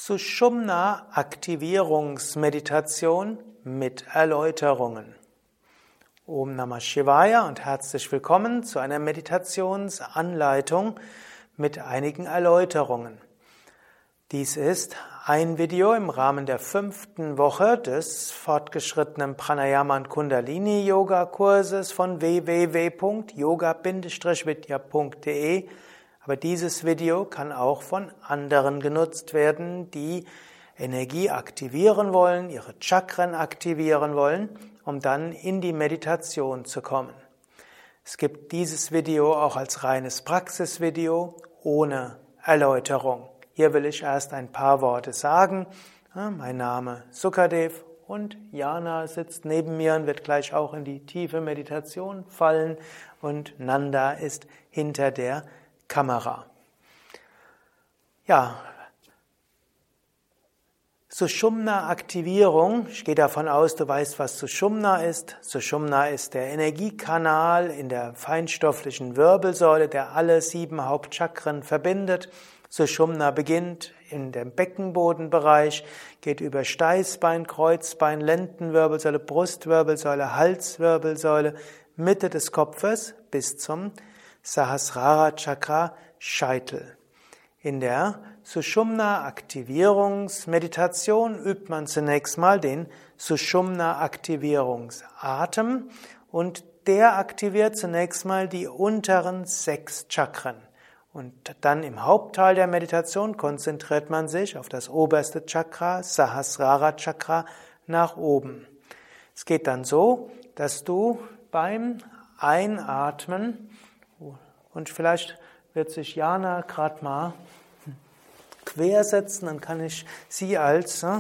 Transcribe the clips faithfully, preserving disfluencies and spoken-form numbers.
Sushumna-Aktivierungsmeditation mit Erläuterungen. Om Namah Shivaya und herzlich willkommen zu einer Meditationsanleitung mit einigen Erläuterungen. Dies ist ein Video im Rahmen der fünften Woche des fortgeschrittenen Pranayama und Kundalini Yoga Kurses von w w w punkt yoga Bindestrich vidya punkt de. Aber dieses Video kann auch von anderen genutzt werden, die Energie aktivieren wollen, ihre Chakren aktivieren wollen, um dann in die Meditation zu kommen. Es gibt dieses Video auch als reines Praxisvideo ohne Erläuterung. Hier will ich erst ein paar Worte sagen. Mein Name ist Sukadev und Jana sitzt neben mir und wird gleich auch in die tiefe Meditation fallen und Nanda ist hinter der Kamera. Ja, Sushumna-Aktivierung. Ich gehe davon aus, du weißt, was Sushumna ist. Sushumna ist der Energiekanal in der feinstofflichen Wirbelsäule, der alle sieben Hauptchakren verbindet. Sushumna beginnt in dem Beckenbodenbereich, geht über Steißbein, Kreuzbein, Lendenwirbelsäule, Brustwirbelsäule, Halswirbelsäule, Mitte des Kopfes bis zum Sahasrara Chakra, Scheitel. In der Sushumna-Aktivierungsmeditation übt man zunächst mal den Sushumna-Aktivierungsatem und der aktiviert zunächst mal die unteren sechs Chakren. Und dann im Hauptteil der Meditation konzentriert man sich auf das oberste Chakra, Sahasrara Chakra, nach oben. Es geht dann so, dass du beim Einatmen, und vielleicht wird sich Jana gerade mal quersetzen, dann kann ich sie als äh,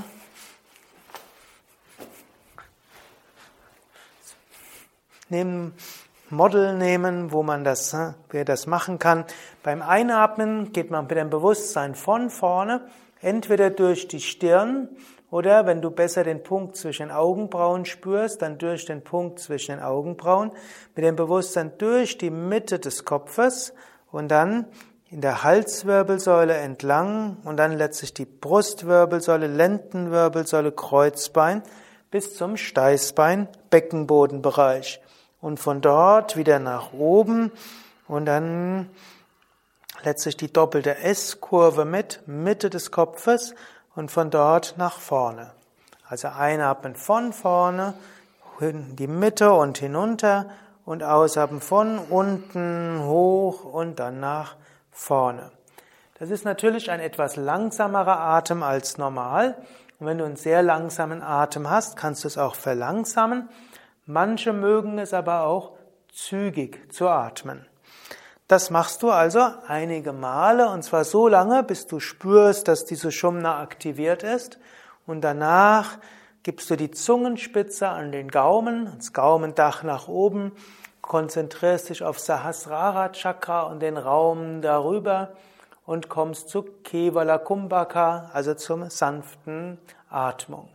nehmen, Model nehmen, wo man das, äh, wer das machen kann. Beim Einatmen geht man mit dem Bewusstsein von vorne, entweder durch die Stirn oder wenn du besser den Punkt zwischen den Augenbrauen spürst, dann durch den Punkt zwischen den Augenbrauen, mit dem Bewusstsein durch die Mitte des Kopfes und dann in der Halswirbelsäule entlang und dann letztlich die Brustwirbelsäule, Lendenwirbelsäule, Kreuzbein bis zum Steißbein, Beckenbodenbereich. Und von dort wieder nach oben und dann letztlich die doppelte S-Kurve mit Mitte des Kopfes und von dort nach vorne. Also einatmen von vorne, in die Mitte und hinunter und ausatmen von unten hoch und dann nach vorne. Das ist natürlich ein etwas langsamerer Atem als normal. Und wenn du einen sehr langsamen Atem hast, kannst du es auch verlangsamen. Manche mögen es aber auch zügig zu atmen. Das machst du also einige Male und zwar so lange, bis du spürst, dass die Sushumna aktiviert ist und danach gibst du die Zungenspitze an den Gaumen, das Gaumendach nach oben, konzentrierst dich auf Sahasrara Chakra und den Raum darüber und kommst zu Kevala Kumbhaka, also zum sanften Atmung.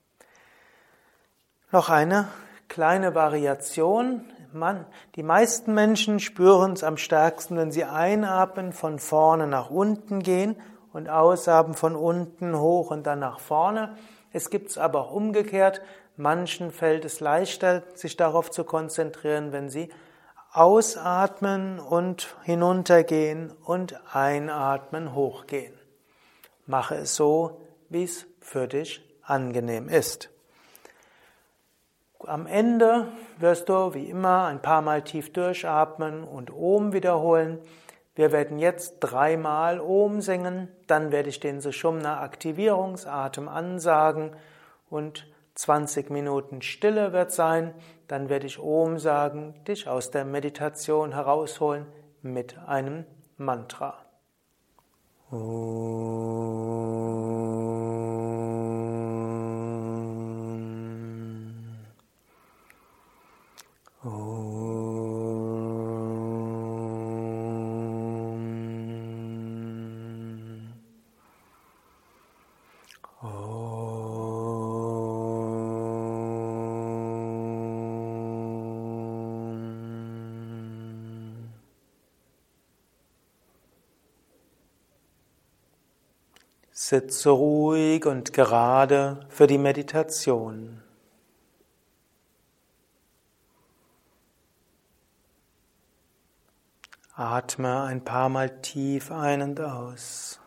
Noch eine kleine Variation. Man, die meisten Menschen spüren es am stärksten, wenn sie einatmen, von vorne nach unten gehen und ausatmen von unten hoch und dann nach vorne. Es gibt es aber auch umgekehrt. Manchen fällt es leichter, sich darauf zu konzentrieren, wenn sie ausatmen und hinuntergehen und einatmen, hochgehen. Mache es so, wie es für dich angenehm ist. Am Ende wirst du wie immer ein paar Mal tief durchatmen und Om wiederholen. Wir werden jetzt dreimal Om singen, dann werde ich den Sushumna-Aktivierungsatem ansagen und zwanzig Minuten Stille wird sein, dann werde ich Om sagen, dich aus der Meditation herausholen mit einem Mantra. Sitze ruhig und gerade für die Meditation. Atme ein paar Mal tief ein und aus.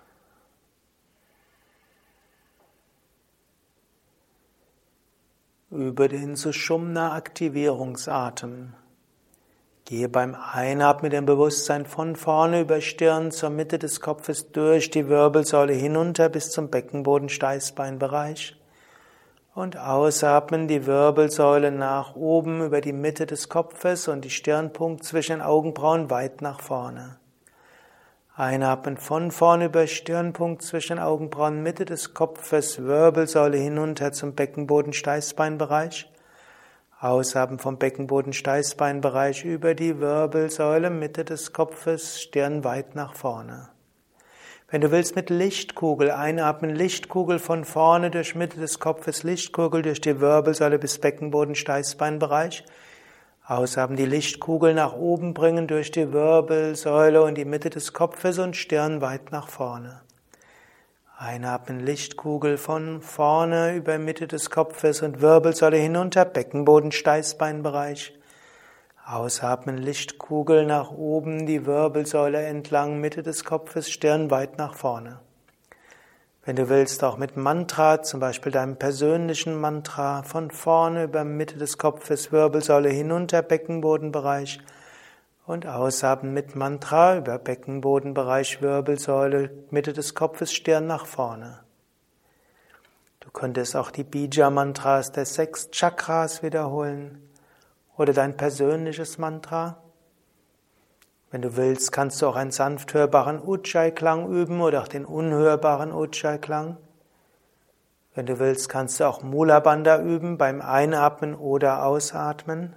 Übe den Sushumna-Aktivierungsatem. Gehe beim Einatmen mit dem Bewusstsein von vorne über Stirn zur Mitte des Kopfes durch die Wirbelsäule hinunter bis zum Beckenboden-Steißbeinbereich. Und ausatmen die Wirbelsäule nach oben über die Mitte des Kopfes und die Stirnpunkt zwischen den Augenbrauen weit nach vorne. Einatmen von vorne über Stirnpunkt zwischen den Augenbrauen, Mitte des Kopfes, Wirbelsäule hinunter zum Beckenboden-Steißbeinbereich. Ausatmen vom Beckenboden-Steißbeinbereich über die Wirbelsäule, Mitte des Kopfes, Stirn weit nach vorne. Wenn du willst, mit Lichtkugel einatmen, Lichtkugel von vorne durch Mitte des Kopfes, Lichtkugel durch die Wirbelsäule bis Beckenboden-Steißbeinbereich. Ausatmen, die Lichtkugel nach oben bringen durch die Wirbelsäule und die Mitte des Kopfes und Stirn weit nach vorne. Einatmen, Lichtkugel von vorne über Mitte des Kopfes und Wirbelsäule hinunter, Beckenboden, Steißbeinbereich. Ausatmen, Lichtkugel nach oben, die Wirbelsäule entlang, Mitte des Kopfes, Stirn weit nach vorne. Wenn du willst, auch mit Mantra, zum Beispiel deinem persönlichen Mantra, von vorne über Mitte des Kopfes, Wirbelsäule hinunter, Beckenbodenbereich. Und ausatmen mit Mantra über Beckenbodenbereich, Wirbelsäule, Mitte des Kopfes, Stirn nach vorne. Du könntest auch die Bija-Mantras der sechs Chakras wiederholen oder dein persönliches Mantra. Wenn du willst, kannst du auch einen sanft hörbaren Ujjayi-Klang üben oder auch den unhörbaren Ujjayi-Klang. Wenn du willst, kannst du auch Mula Bandha üben beim Einatmen oder Ausatmen.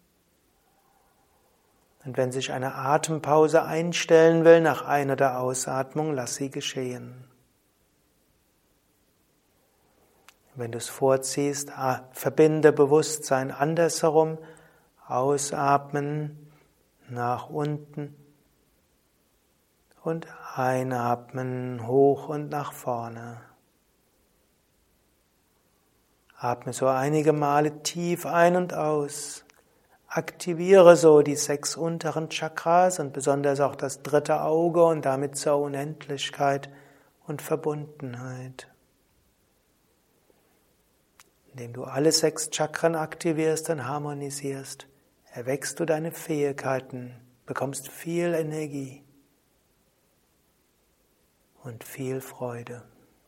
Und wenn sich eine Atempause einstellen will nach Ein- oder Ausatmung, lass sie geschehen. Wenn du es vorziehst, verbinde Bewusstsein andersherum, ausatmen nach unten und einatmen hoch und nach vorne. Atme so einige Male tief ein und aus. Aktiviere so die sechs unteren Chakras und besonders auch das dritte Auge und damit zur Unendlichkeit und Verbundenheit. Indem du alle sechs Chakren aktivierst und harmonisierst, erweckst du deine Fähigkeiten, bekommst viel Energie und viel Freude.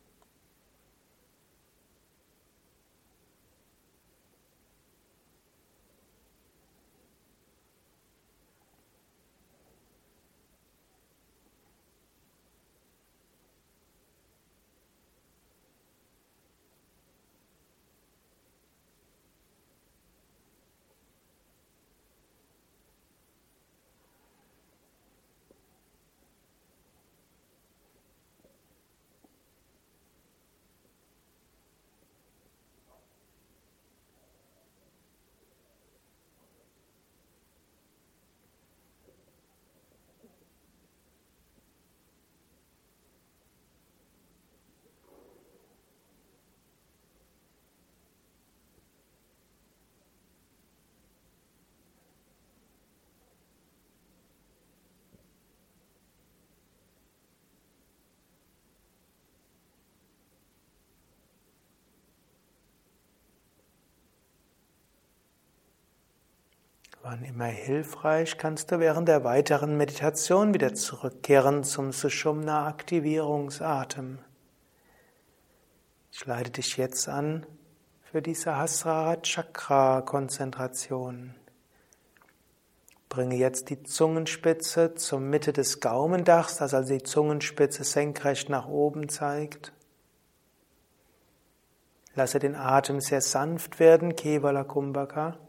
Wann immer hilfreich, kannst du während der weiteren Meditation wieder zurückkehren zum Sushumna-Aktivierungsatem. Ich leite dich jetzt an für die Sahasrara-Chakra-Konzentration. Bringe jetzt die Zungenspitze zur Mitte des Gaumendachs, dass also die Zungenspitze senkrecht nach oben zeigt. Lasse den Atem sehr sanft werden, Kevala Kumbhaka.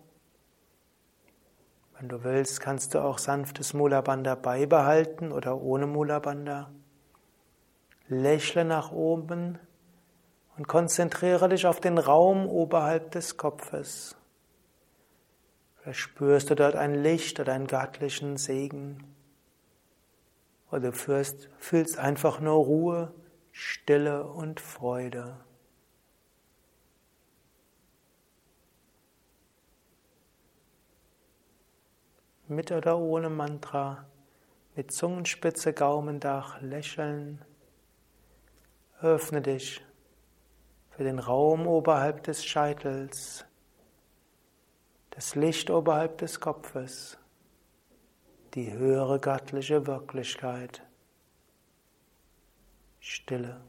Wenn du willst, kannst du auch sanftes Mula Bandha beibehalten oder ohne Mula Bandha. Lächle nach oben und konzentriere dich auf den Raum oberhalb des Kopfes. Vielleicht spürst du dort ein Licht oder einen göttlichen Segen. Oder du fühlst, fühlst einfach nur Ruhe, Stille und Freude. Mit oder ohne Mantra, mit Zungenspitze, Gaumendach, Lächeln, öffne dich für den Raum oberhalb des Scheitels, das Licht oberhalb des Kopfes, die höhere göttliche Wirklichkeit. Stille.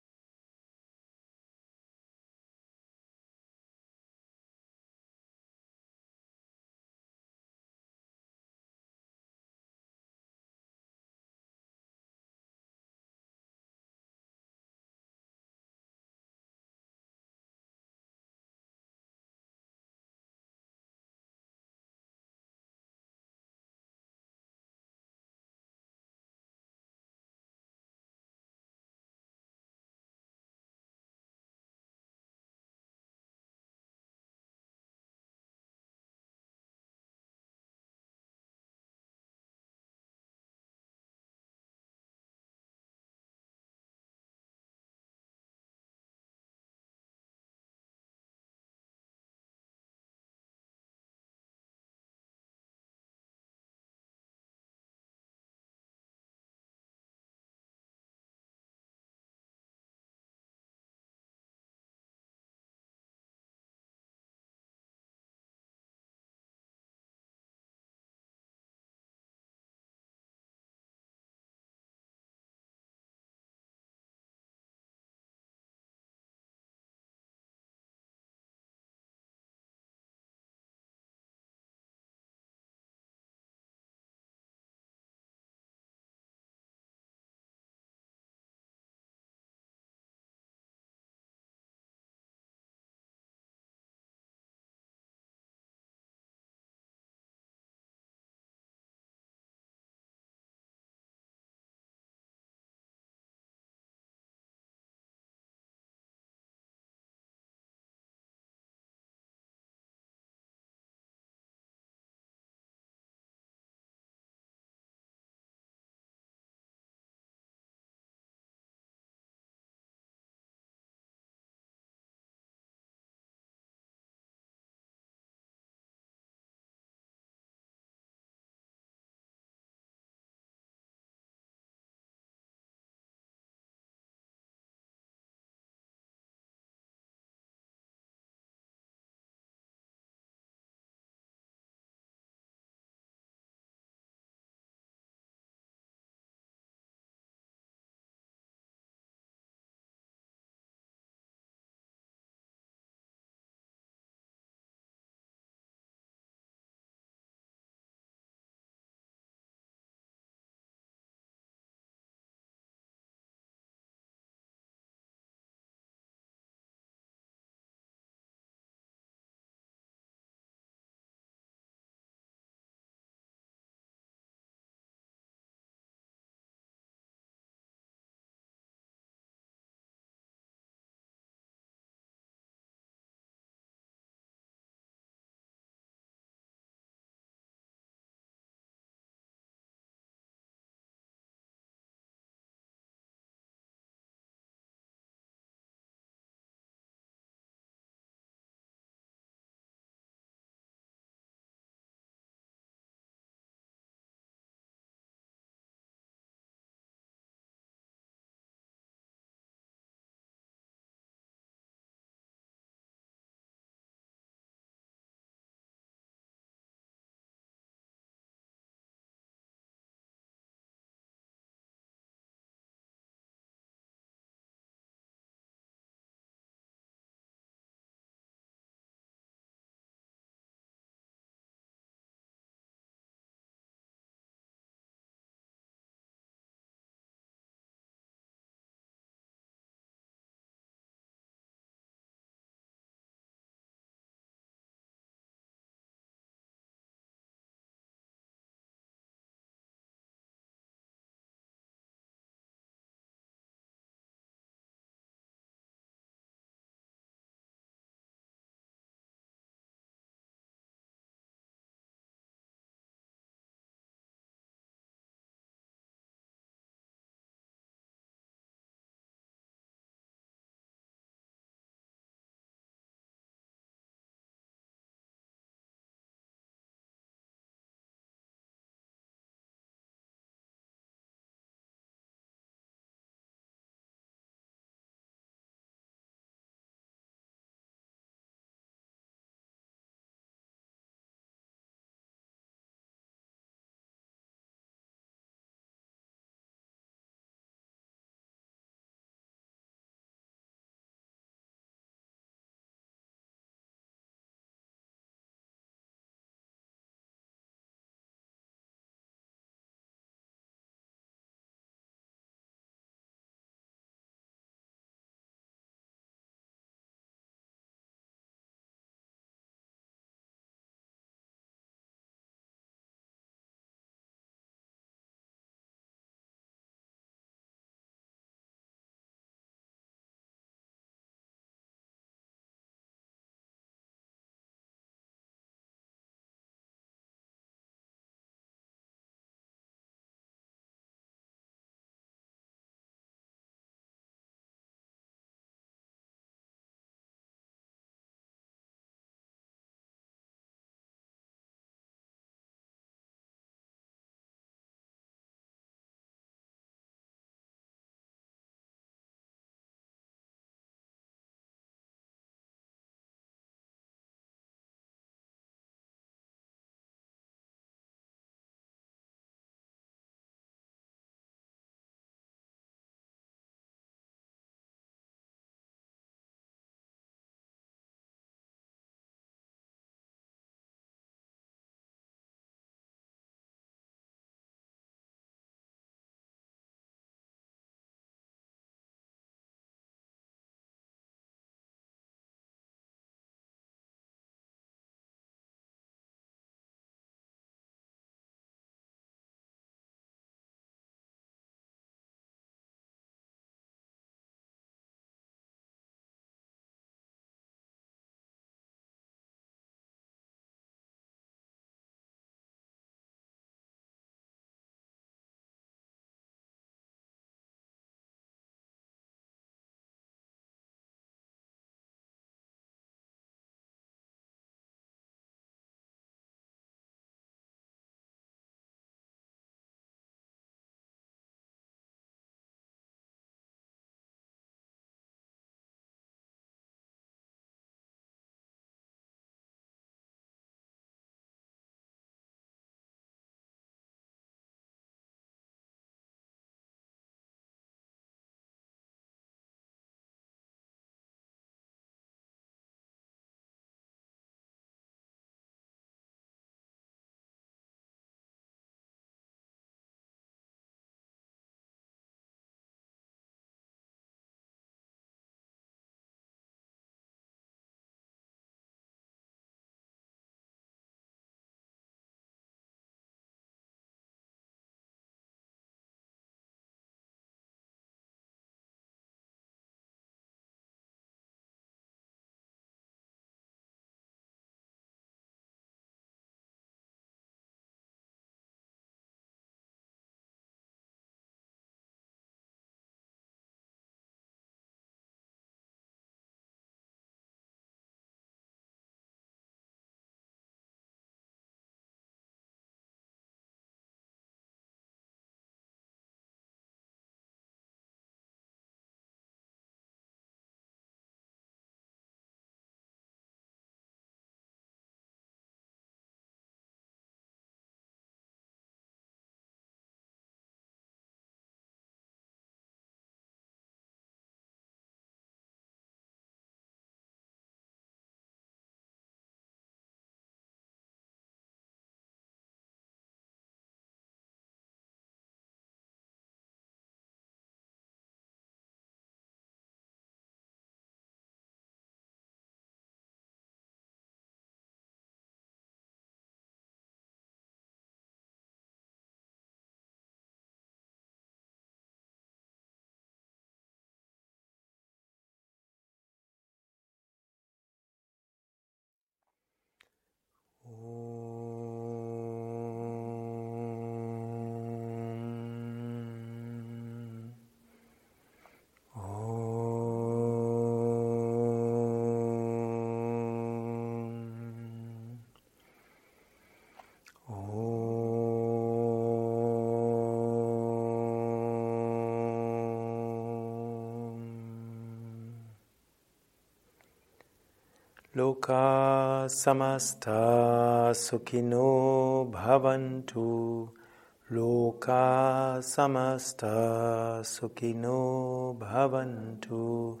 Loka samasta sukhino bhavantu. Loka samasta sukhino bhavantu.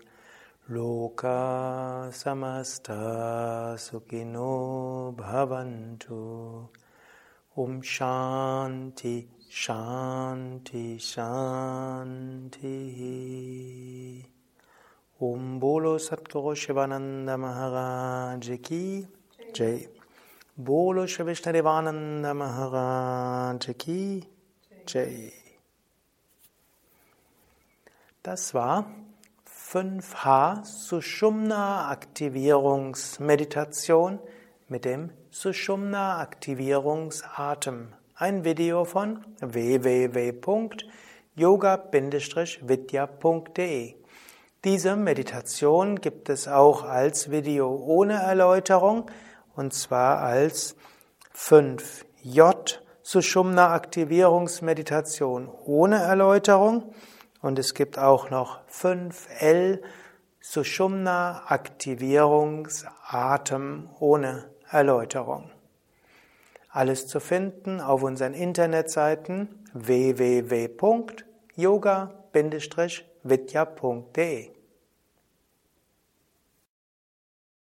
Loka samasta sukhino bhavantu. Om Shanti, Shanti, Shanti. Om Bolo Satguru Shivananda Maharaj Ki Jai. Bolo Shri Vishnadevananda Maharaj Ki Jai. Das war fünf H Sushumna Aktivierungsmeditation mit dem Sushumna Aktivierungsatem. Ein Video von w w w punkt yoga Bindestrich vidya punkt de. Diese Meditation gibt es auch als Video ohne Erläuterung, und zwar als fünf J Sushumna Aktivierungsmeditation ohne Erläuterung, und es gibt auch noch fünf L Sushumna Aktivierungsatem ohne Erläuterung. Alles zu finden auf unseren Internetseiten w w w punkt yoga Bindestrich vidya punkt de.